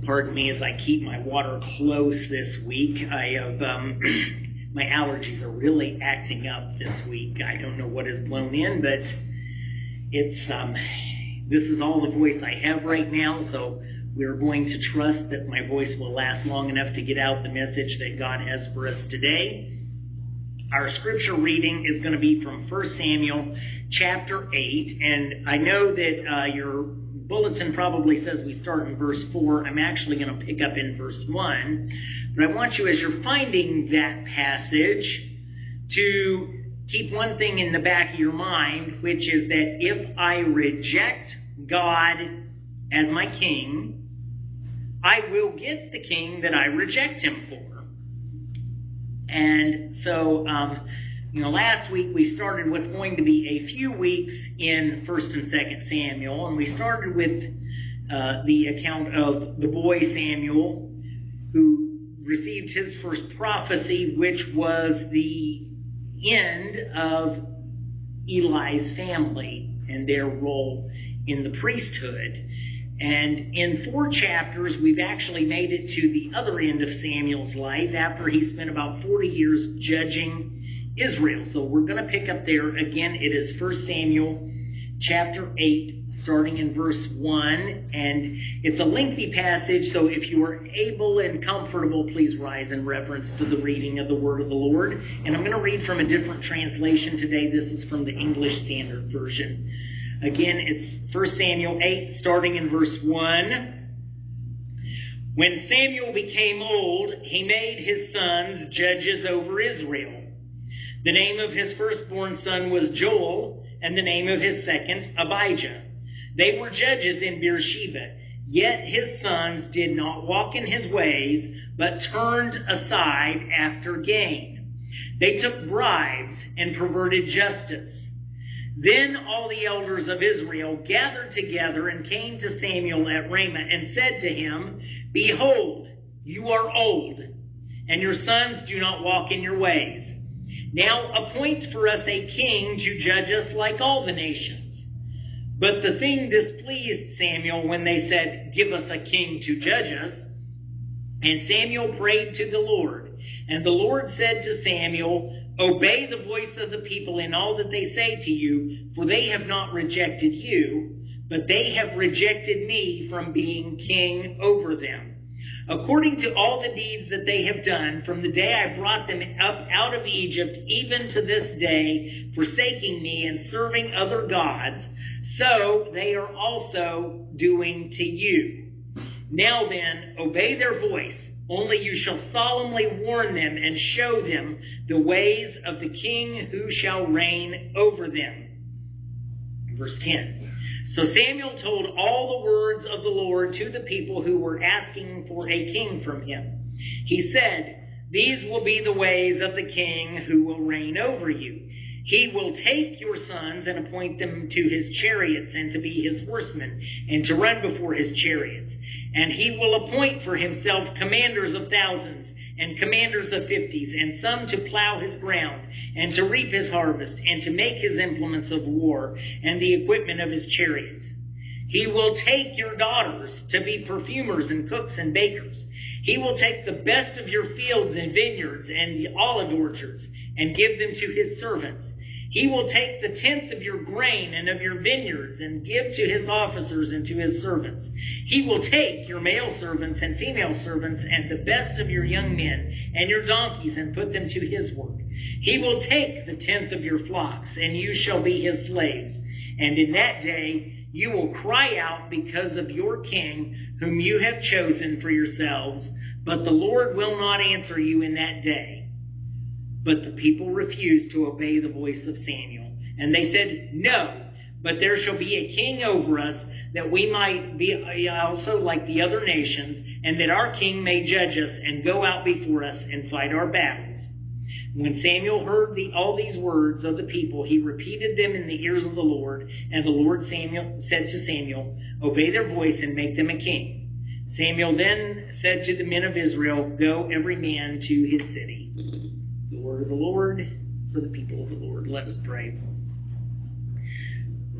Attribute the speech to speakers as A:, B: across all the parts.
A: Pardon me as I keep my water close this week. I have my allergies are really acting up this week. I don't know what has blown in, but it's this is all the voice I have right now, so we're going to trust that my voice will last long enough to get out the message that God has for us today. Our scripture reading is going to be from 1 Samuel chapter 8, and I know that your bulletin probably says we start in verse 4. I'm actually going to pick up in verse 1, but I want you, as you're finding that passage, to keep one thing in the back of your mind, which is that if I reject God as my king, I will get the king that I reject him for. And so, last week we started what's going to be a few weeks in 1st and 2nd Samuel, and we started with the account of the boy Samuel, who received his first prophecy, which was the end of Eli's family and their role in the priesthood. And in 4 chapters, we've actually made it to the other end of Samuel's life after he spent about 40 years judging Israel. So we're going to pick up there. Again, it is 1 Samuel chapter 8, starting in verse 1. And it's a lengthy passage, so if you are able and comfortable, please rise in reverence to the reading of the word of the Lord. And I'm going to read from a different translation today. This is from the English Standard Version. Again, it's 1 Samuel 8, starting in verse 1. When Samuel became old, he made his sons judges over Israel. The name of his firstborn son was Joel, and the name of his second, Abijah. They were judges in Beersheba, yet his sons did not walk in his ways, but turned aside after gain. They took bribes and perverted justice. Then all the elders of Israel gathered together and came to Samuel at Ramah and said to him, "Behold, you are old, and your sons do not walk in your ways. Now appoint for us a king to judge us like all the nations." But the thing displeased Samuel when they said, "Give us a king to judge us." And Samuel prayed to the Lord. And the Lord said to Samuel, "Obey the voice of the people in all that they say to you, for they have not rejected you, but they have rejected me from being king over them. According to all the deeds that they have done, from the day I brought them up out of Egypt, even to this day, forsaking me and serving other gods, so they are also doing to you. Now then, obey their voice. Only you shall solemnly warn them and show them the ways of the king who shall reign over them." Verse 10. So Samuel told all the words of the Lord to the people who were asking for a king from him. He said, "These will be the ways of the king who will reign over you. He will take your sons and appoint them to his chariots and to be his horsemen and to run before his chariots. And he will appoint for himself commanders of thousands and commanders of 50s, and some to plow his ground and to reap his harvest and to make his implements of war and the equipment of his chariots. He will take your daughters to be perfumers and cooks and bakers. He will take the best of your fields and vineyards and the olive orchards and give them to his servants. He will take the tenth of your grain and of your vineyards and give to his officers and to his servants. He will take your male servants and female servants and the best of your young men and your donkeys and put them to his work. He will take the tenth of your flocks, and you shall be his slaves. And in that day you will cry out because of your king, whom you have chosen for yourselves, but the Lord will not answer you in that day." But the people refused to obey the voice of Samuel. And they said, "No, but there shall be a king over us, that we might be also like the other nations, and that our king may judge us and go out before us and fight our battles." When Samuel heard all these words of the people, he repeated them in the ears of the Lord. And the Lord said to Samuel, "Obey their voice and make them a king." Samuel then said to the men of Israel, "Go every man to his city." The word of the Lord for the people of the Lord. Let us pray.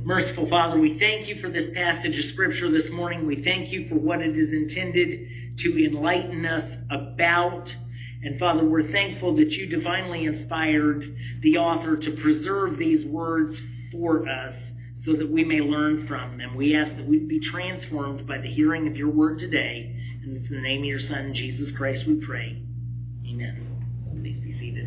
A: Merciful Father, we thank you for this passage of Scripture this morning. We thank you for what it is intended to enlighten us about. And Father, we're thankful that you divinely inspired the author to preserve these words for us so that we may learn from them. We ask that we'd be transformed by the hearing of your word today. And it's in the name of your Son, Jesus Christ, we pray. Amen. Please be seated.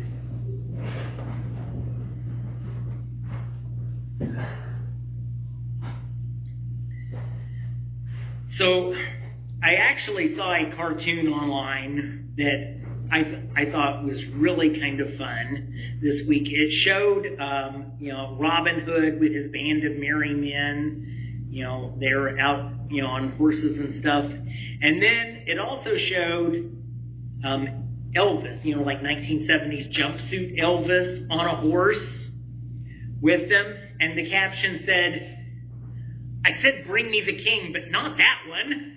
A: So, I actually saw a cartoon online that I thought was really kind of fun this week. It showed, Robin Hood with his band of merry men. They're out, on horses and stuff. And then it also showed Elvis, like 1970s jumpsuit Elvis on a horse with them. And the caption said, "I said bring me the king, but not that one."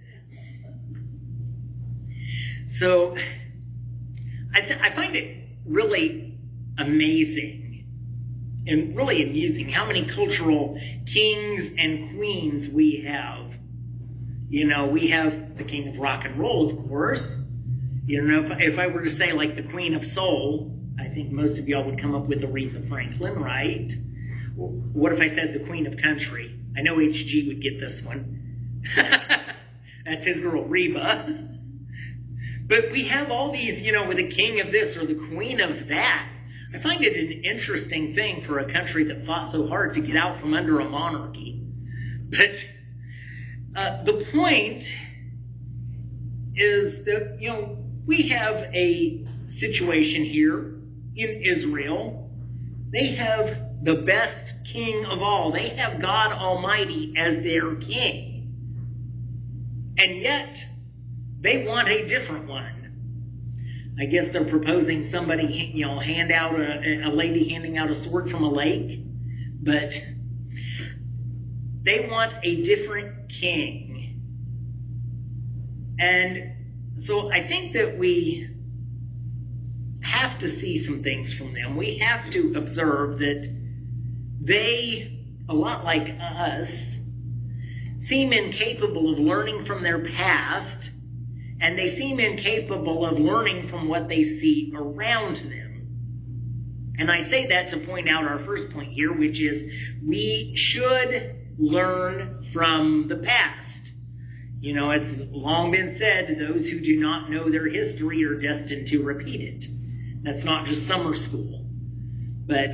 A: So I find it really amazing and really amusing how many cultural kings and queens we have. We have the king of rock and roll, of course. If I were to say like the queen of soul, I think most of y'all would come up with Aretha Franklin, right? What if I said the queen of country? I know HG would get this one. That's his girl, Reba. But we have all these, with the king of this or the queen of that. I find it an interesting thing for a country that fought so hard to get out from under a monarchy. But the point is that, we have a situation here in Israel. They have the best king of all. They have God Almighty as their king. And yet, they want a different one. I guess they're proposing somebody, hand out a lady handing out a sword from a lake. But they want a different king. And so I think that we have to see some things from them. We have to observe that they, a lot like us, seem incapable of learning from their past, and they seem incapable of learning from what they see around them. And I say that to point out our first point here, which is we should learn from the past. It's long been said, those who do not know their history are destined to repeat it. That's not just summer school. But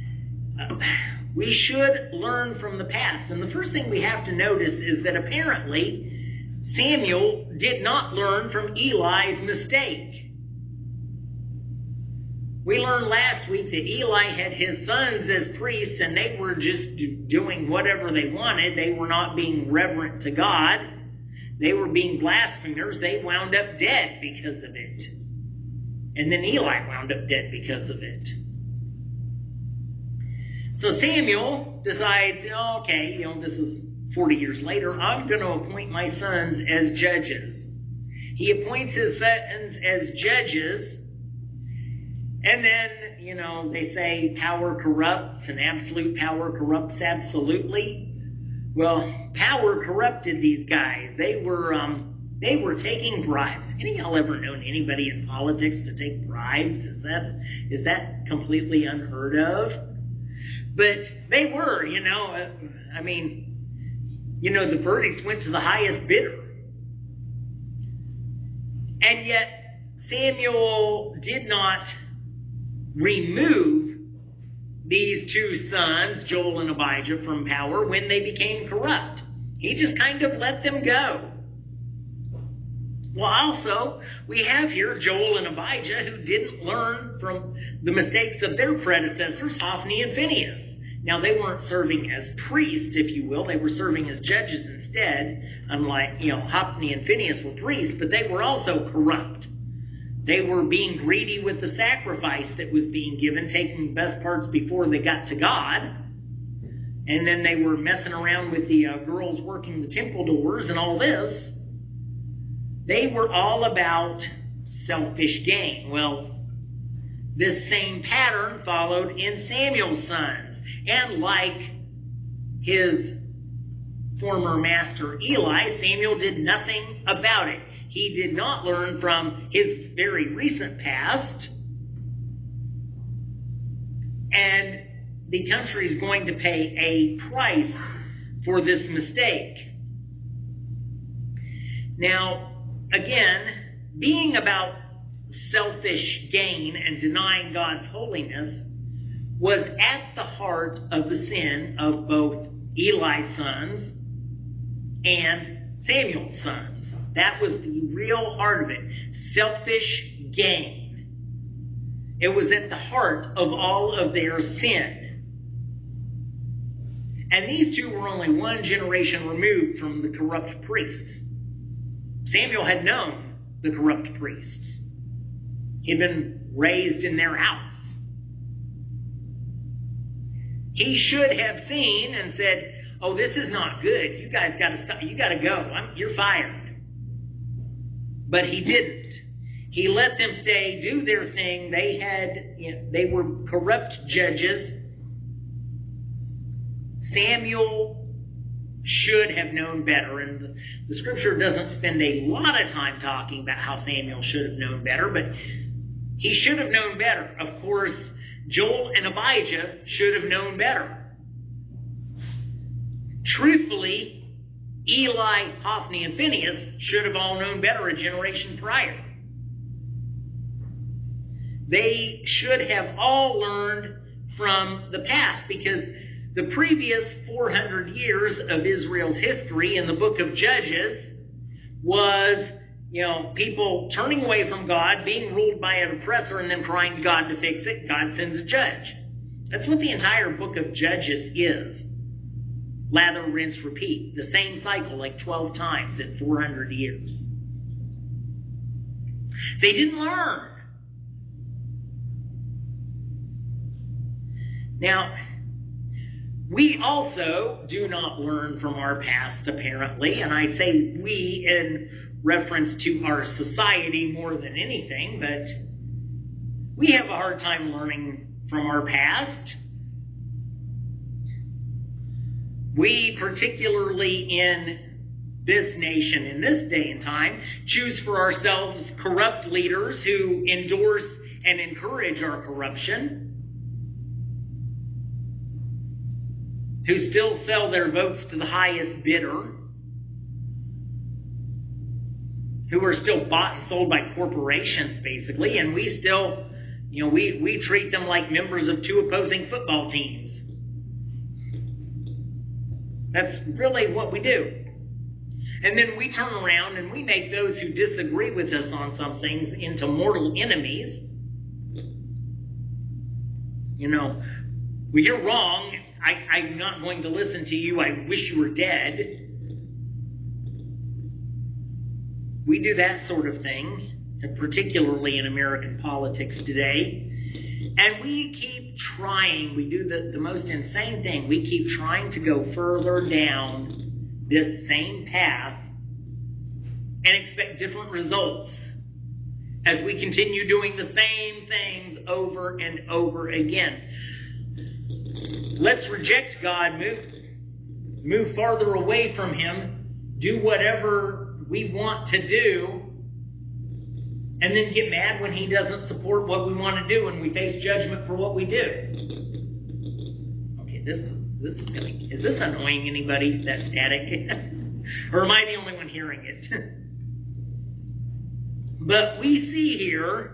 A: we should learn from the past. And the first thing we have to notice is that apparently Samuel did not learn from Eli's mistake. We learned last week that Eli had his sons as priests and they were just doing whatever they wanted. They were not being reverent to God. They were being blasphemers. They wound up dead because of it. And then Eli wound up dead because of it. So Samuel decides, okay, this is 40 years later, I'm going to appoint my sons as judges. He appoints his sons as judges. And then, they say power corrupts and absolute power corrupts absolutely. Well, power corrupted these guys. They were taking bribes. Any of y'all ever known anybody in politics to take bribes? Is that completely unheard of? But they were, the verdicts went to the highest bidder. And yet, Samuel did not remove these two sons, Joel and Abijah, from power when they became corrupt. He just kind of let them go. Well, also, we have here Joel and Abijah who didn't learn from the mistakes of their predecessors, Hophni and Phinehas. Now, they weren't serving as priests, if you will. They were serving as judges instead. Unlike, Hophni and Phinehas were priests, but they were also corrupt. They were being greedy with the sacrifice that was being given, taking the best parts before they got to God. And then they were messing around with the girls working the temple doors and all this. They were all about selfish gain. Well, this same pattern followed in Samuel's sons. And like his former master Eli, Samuel did nothing about it. He did not learn from his very recent past. And the country is going to pay a price for this mistake. Now, again, being about selfish gain and denying God's holiness was at the heart of the sin of both Eli's sons and Samuel's sons. That was the real heart of it. Selfish gain. It was at the heart of all of their sin. And these two were only one generation removed from the corrupt priests. Samuel had known the corrupt priests. He'd been raised in their house. He should have seen and said, "Oh, this is not good. You guys got to stop. You got to go. You're fired." But he didn't. He let them stay, do their thing. They were corrupt judges. Samuel should have known better, and the scripture doesn't spend a lot of time talking about how Samuel should have known better, but he should have known better. Of course, Joel and Abijah should have known better. Truthfully, Eli, Hophni, and Phinehas should have all known better a generation prior. They should have all learned from the past, because the previous 400 years of Israel's history in the book of Judges was, people turning away from God, being ruled by an oppressor, and then crying to God to fix it. God sends a judge. That's what the entire book of Judges is. Lather, rinse, repeat. The same cycle like 12 times in 400 years. They didn't learn. Now, we also do not learn from our past, apparently, and I say we in reference to our society more than anything, but we have a hard time learning from our past. We, particularly in this nation, in this day and time, choose for ourselves corrupt leaders who endorse and encourage our corruption, who still sell their votes to the highest bidder, who are still bought and sold by corporations, basically, and we still, we treat them like members of two opposing football teams. That's really what we do. And then we turn around and we make those who disagree with us on some things into mortal enemies. Well, you're wrong. I'm not going to listen to you. I wish you were dead. We do that sort of thing, particularly in American politics today. And we keep trying. We do the most insane thing. We keep trying to go further down this same path and expect different results as we continue doing the same things over and over again. Let's reject God, move farther away from Him, do whatever we want to do, and then get mad when He doesn't support what we want to do and we face judgment for what we do. Okay, this is this annoying anybody, that static? Or am I the only one hearing it? But we see here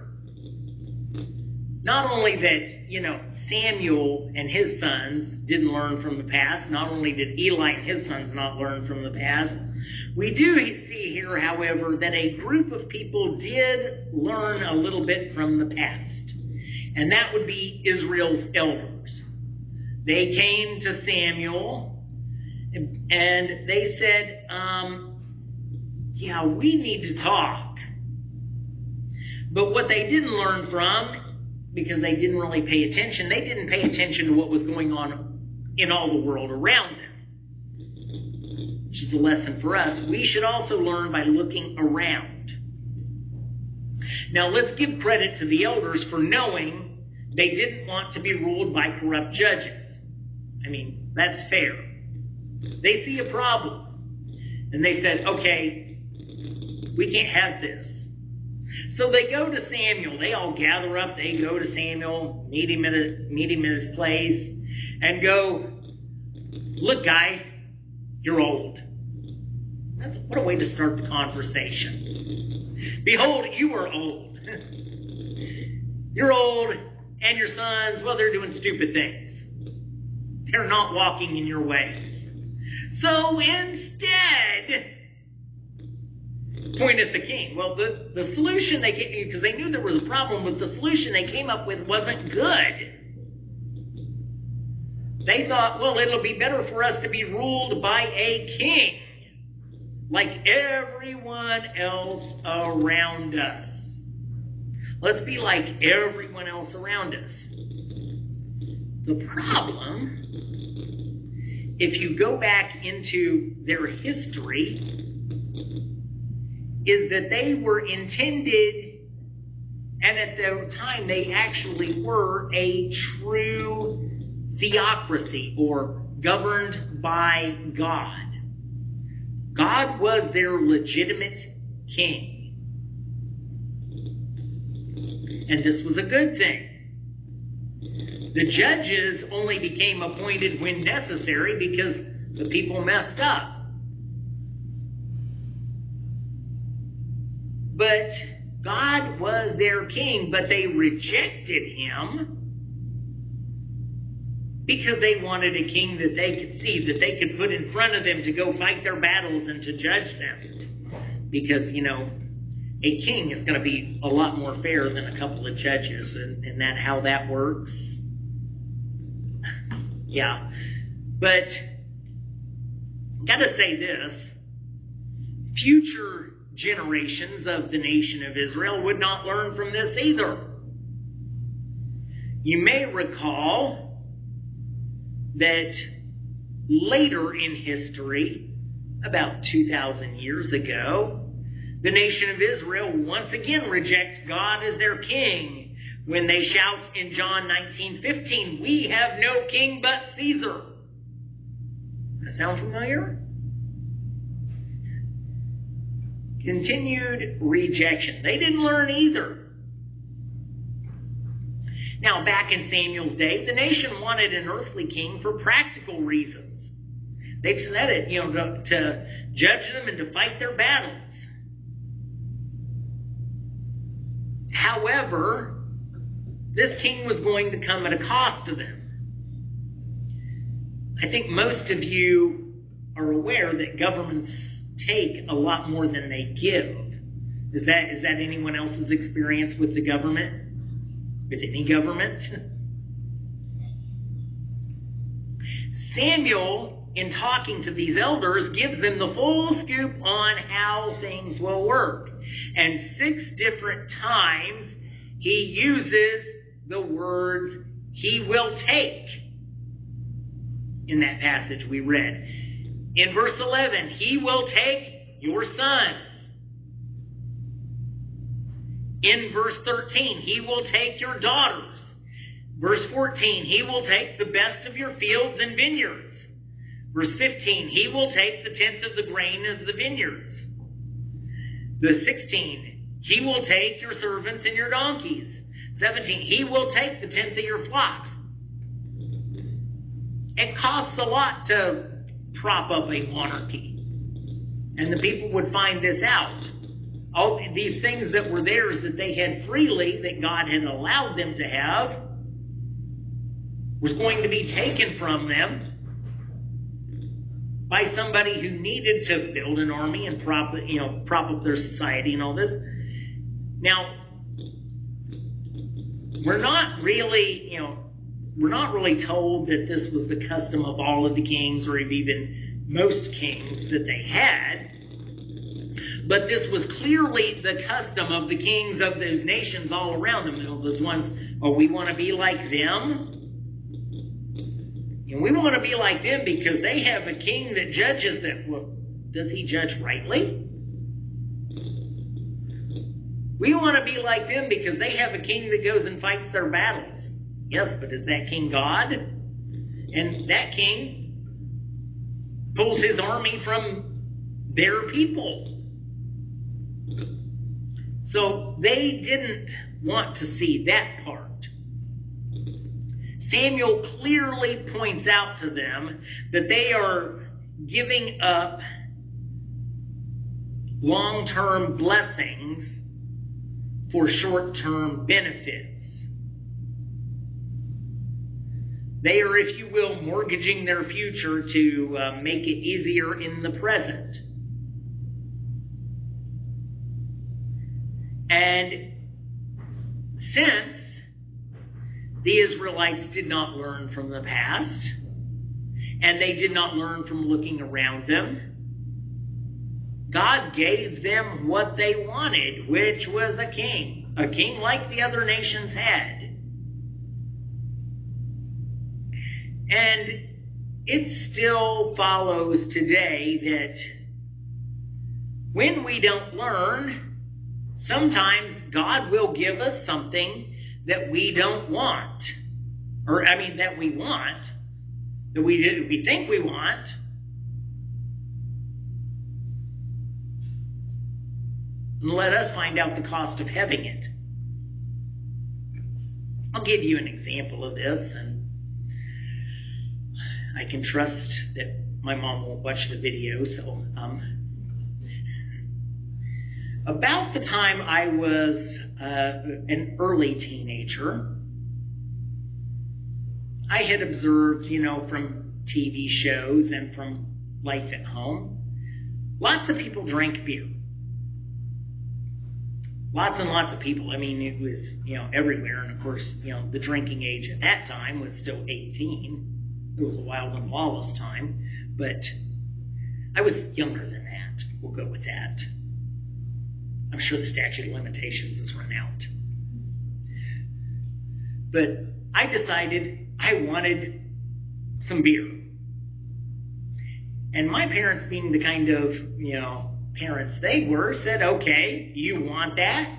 A: not only that, Samuel and his sons didn't learn from the past, not only did Eli and his sons not learn from the past, we do see here, however, that a group of people did learn a little bit from the past. And that would be Israel's elders. They came to Samuel and they said, we need to talk. But what they didn't learn from, because they didn't really pay attention, they didn't pay attention to what was going on in all the world around them. Which is a lesson for us. We should also learn by looking around. Now let's give credit to the elders for knowing they didn't want to be ruled by corrupt judges. That's fair. They see a problem. And they said, okay, we can't have this. So they go to Samuel. They all gather up. They go to Samuel, meet him at his place, and go, look, guy, you're old. What a way to start the conversation. Behold, you are old. You're old, and your sons, well, they're doing stupid things. They're not walking in your ways. So instead, appoint us a king. Well, the solution they came, because they knew there was a problem with the solution they came up with wasn't good. They thought, well, it'll be better for us to be ruled by a king, like everyone else around us. Let's be like everyone else around us. The problem, if you go back into their history, is that they were intended, and at the time they actually were, a true theocracy, or governed by God. God was their legitimate king. And this was a good thing. The judges only became appointed when necessary because the people messed up. But God was their king, but they rejected him because they wanted a king that they could see, that they could put in front of them to go fight their battles and to judge them. Because, a king is going to be a lot more fair than a couple of judges, and that how that works. Yeah. But gotta say this, future generations of the nation of Israel would not learn from this either. You may recall that later in history, about 2,000 years ago, the nation of Israel once again rejects God as their king when they shout in John 19:15, "We have no king but Caesar." Does that sound familiar? Continued rejection. They didn't learn either. Now, back in Samuel's day, the nation wanted an earthly king for practical reasons. They said it, to judge them and to fight their battles. However, this king was going to come at a cost to them. I think most of you are aware that governments take a lot more than they give. Is that anyone else's experience with the government? With any government? Samuel, in talking to these elders, gives them the full scoop on how things will work. And 6 different times he uses the words, "he will take," in that passage we read. In verse 11, "he will take your sons." In verse 13, "he will take your daughters." Verse 14, "he will take the best of your fields and vineyards." Verse 15, "he will take the 10th of the grain of the vineyards." The 16, "he will take your servants and your donkeys." 17, "he will take the 10th of your flocks." It costs a lot to prop up a monarchy. And the people would find this out. All these things that were theirs that they had freely, that God had allowed them to have, was going to be taken from them by somebody who needed to build an army and prop up their society and all this. Now, we're not really told that this was the custom of all of the kings or even most kings that they had. But this was clearly the custom of the kings of those nations all around them. Those ones, we want to be like them. And we want to be like them because they have a king that judges them. Well, does he judge rightly? We want to be like them because they have a king that goes and fights their battles. Yes, but is that king God? And that king pulls his army from their people. So they didn't want to see that part. Samuel clearly points out to them that they are giving up long-term blessings for short-term benefits. They are, if you will, mortgaging their future to make it easier in the present. And since the Israelites did not learn from the past, and they did not learn from looking around them, God gave them what they wanted, which was a king like the other nations had. And it still follows today that when we don't learn, sometimes God will give us something that we don't want. That we want, that we think we want. And let us find out the cost of having it. I'll give you an example of this, and I can trust that my mom won't watch the video. So, about the time I was an early teenager, I had observed, from TV shows and from life at home, lots of people drank beer. Lots and lots of people. It was, everywhere. And of course, the drinking age at that time was still 18. It was a wild and lawless time. But I was younger than that. We'll go with that. I'm sure the statute of limitations has run out. But I decided I wanted some beer. And my parents, being the kind of, parents they were, said, okay, you want that?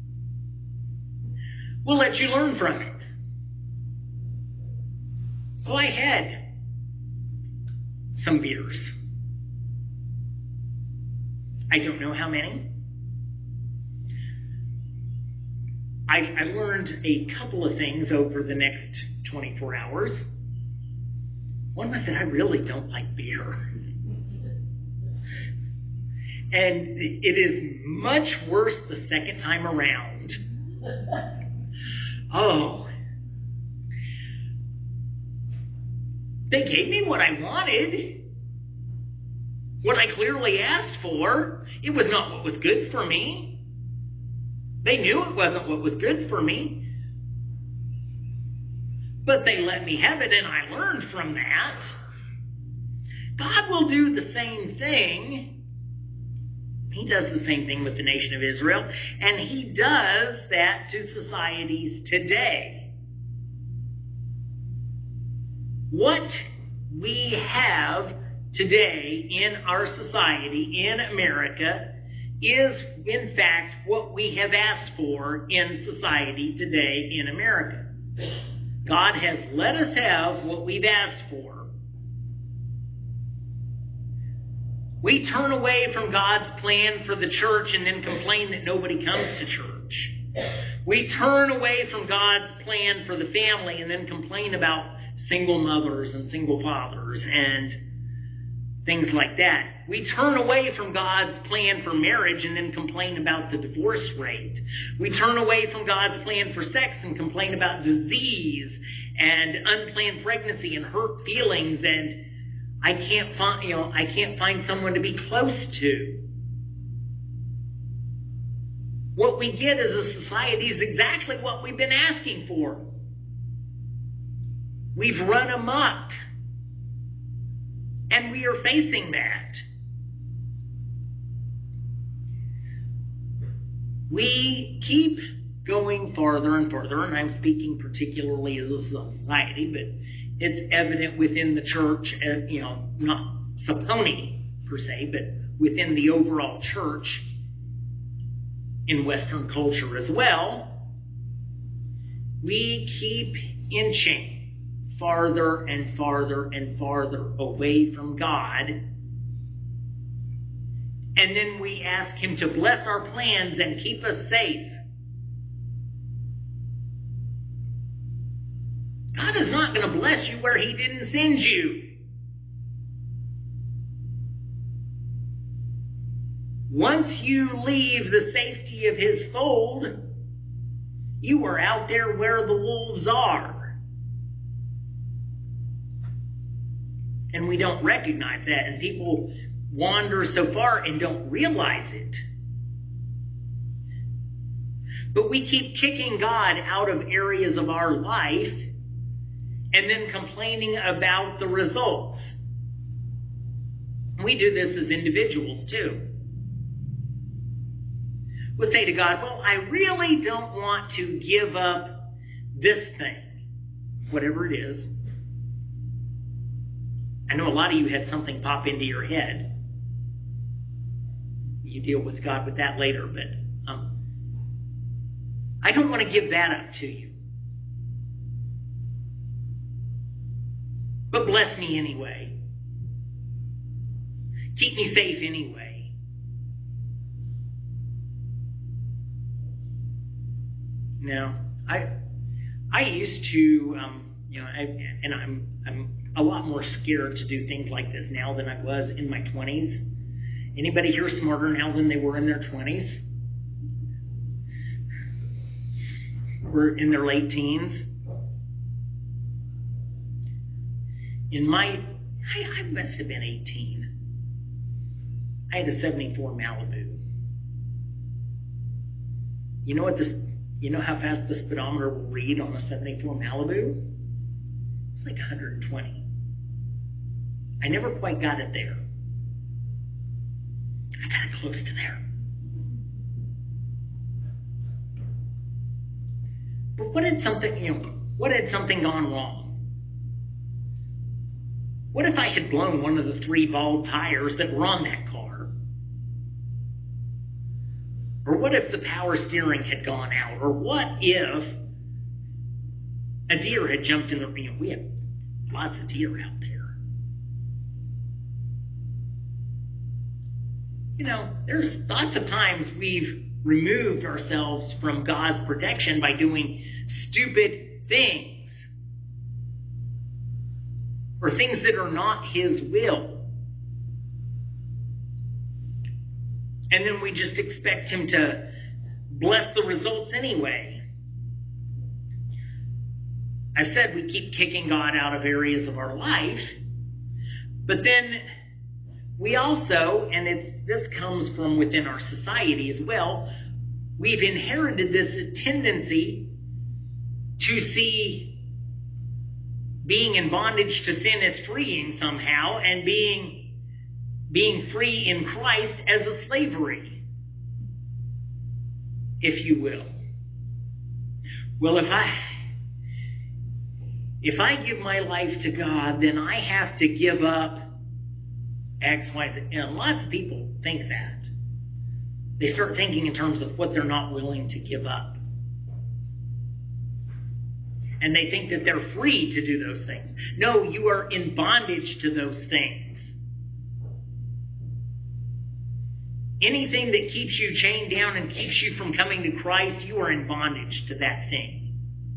A: We'll let you learn from it. So I had some beers. I don't know how many. I learned a couple of things over the next 24 hours. One was that I really don't like beer. And it is much worse the second time around. Oh. They gave me what I wanted. What I clearly asked for. It was not what was good for me. They knew it wasn't what was good for me. But they let me have it, and I learned from that. God will do the same thing. He does the same thing with the nation of Israel, and He does that to societies today. What we have today in our society, in America, is in fact what we have asked for in society today in America. God has let us have what we've asked for. We turn away from God's plan for the church and then complain that nobody comes to church. We turn away from God's plan for the family and then complain about single mothers and single fathers and things like that. We turn away from God's plan for marriage and then complain about the divorce rate. We turn away from God's plan for sex and complain about disease and unplanned pregnancy and hurt feelings and I can't find someone to be close to. What we get as a society is exactly what we've been asking for. We've run amok. And we are facing that. We keep going farther and farther, and I'm speaking particularly as a society, but it's evident within the church, not Saponi per se, but within the overall church in Western culture as well. We keep inching farther and farther and farther away from God and then we ask him to bless our plans and keep us safe. God is not going to bless you where he didn't send you. Once you leave the safety of his fold, you are out there where the wolves are. And we don't recognize that, and people wander so far and don't realize it. But we keep kicking God out of areas of our life and then complaining about the results. We do this as individuals too. We'll say to God, well, I really don't want to give up this thing, whatever it is. I know a lot of you had something pop into your head. You deal with God with that later, but I don't want to give that up to you. But bless me anyway. Keep me safe anyway. Now, I used to, I'm a lot more scared to do things like this now than I was in my 20s. Anybody here smarter now than they were in their 20s? Or in their late teens? I must have been 18. I had a 74 Malibu. You know how fast the speedometer will read on a 74 Malibu? It's like 120. I never quite got it there. I got it close to there. But what had something gone wrong? What if I had blown one of the 3 bald tires that were on that car? Or what if the power steering had gone out? Or what if a deer had jumped in the... we have lots of deer out there. There's lots of times we've removed ourselves from God's protection by doing stupid things. Or things that are not his will. And then we just expect him to bless the results anyway. I've said we keep kicking God out of areas of our life, but then we also, and this comes from within our society as well, we've inherited this tendency to see being in bondage to sin as freeing somehow, and being free in Christ as a slavery, if you will. Well, if I give my life to God, then I have to give up X, Y, Z. And lots of people think that. They start thinking in terms of what they're not willing to give up. And they think that they're free to do those things. No, you are in bondage to those things. Anything that keeps you chained down and keeps you from coming to Christ, you are in bondage to that thing.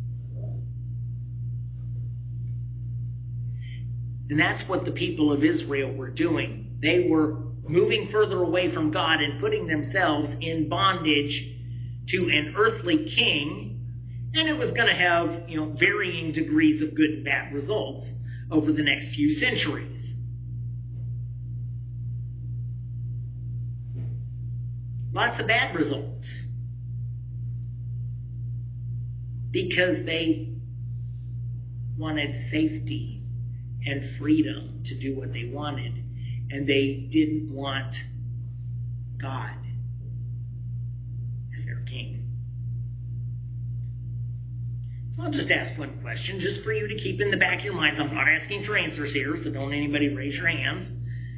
A: And that's what the people of Israel were doing. They were moving further away from God and putting themselves in bondage to an earthly king. And it was going to have, varying degrees of good and bad results over the next few centuries. Lots of bad results. Because they wanted safety and freedom to do what they wanted. And they didn't want God as their king. So I'll just ask one question, just for you to keep in the back of your minds. I'm not asking for answers here, so don't anybody raise your hands.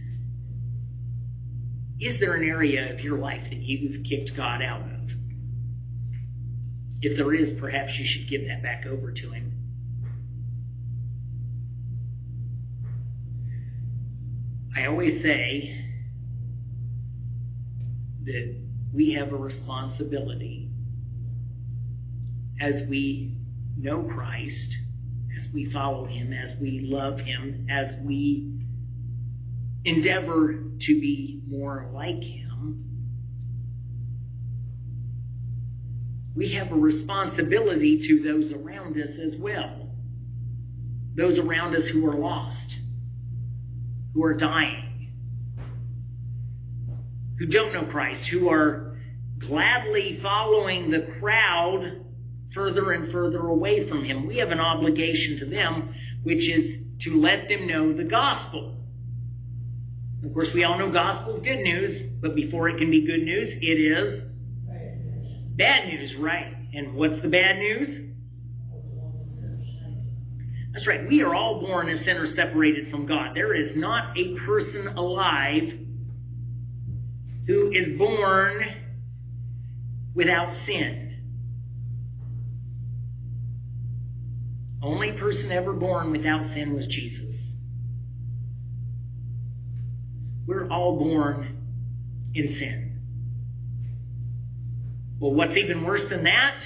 A: Is there an area of your life that you've kicked God out of? If there is, perhaps you should give that back over to him. I always say that we have a responsibility as we know Christ, as we follow Him, as we love Him, as we endeavor to be more like Him. We have a responsibility to those around us as well. Those around us who are lost, who are dying, who don't know Christ, who are gladly following the crowd further and further away from Him. We have an obligation to them, which is to let them know the gospel. Of course, we all know gospel is good news, but before it can be good news, it is bad news, right? And what's the bad news? That's right. We are all born as sinners separated from God. There is not a person alive who is born without sin. Only person ever born without sin was Jesus. We're all born in sin. Well, what's even worse than that?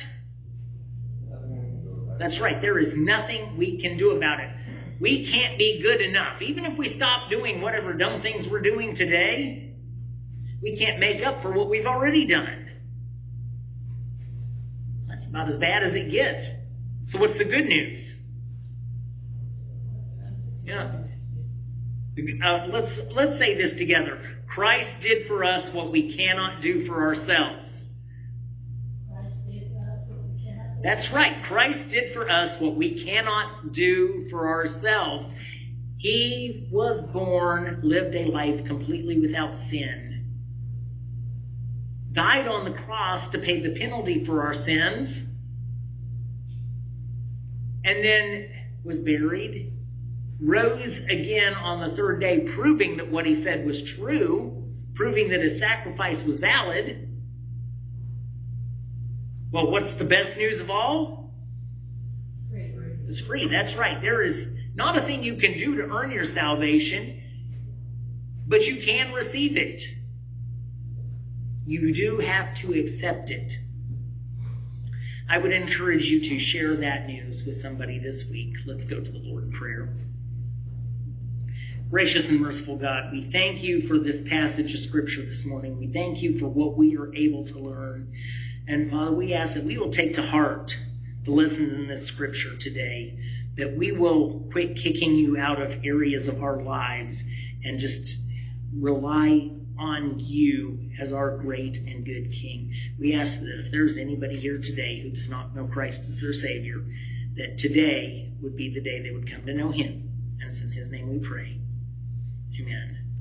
A: That's right. There is nothing we can do about it. We can't be good enough. Even if we stop doing whatever dumb things we're doing today, we can't make up for what we've already done. That's about as bad as it gets. So what's the good news? Yeah. Let's say this together. Christ did for us what we cannot do for ourselves. That's right. Christ did for us what we cannot do for ourselves. He was born, lived a life completely without sin, died on the cross to pay the penalty for our sins, and then was buried, rose again on the third day, proving that what He said was true, proving that His sacrifice was valid. Well, what's the best news of all? It's free. That's right. There is not a thing you can do to earn your salvation, but you can receive it. You do have to accept it. I would encourage you to share that news with somebody this week. Let's go to the Lord in prayer. Gracious and merciful God, we thank You for this passage of Scripture this morning. We thank You for what we are able to learn. And Father, we ask that we will take to heart the lessons in this Scripture today, that we will quit kicking You out of areas of our lives and just rely on You as our great and good King. We ask that if there's anybody here today who does not know Christ as their Savior, that today would be the day they would come to know Him. And it's in His name we pray. Amen.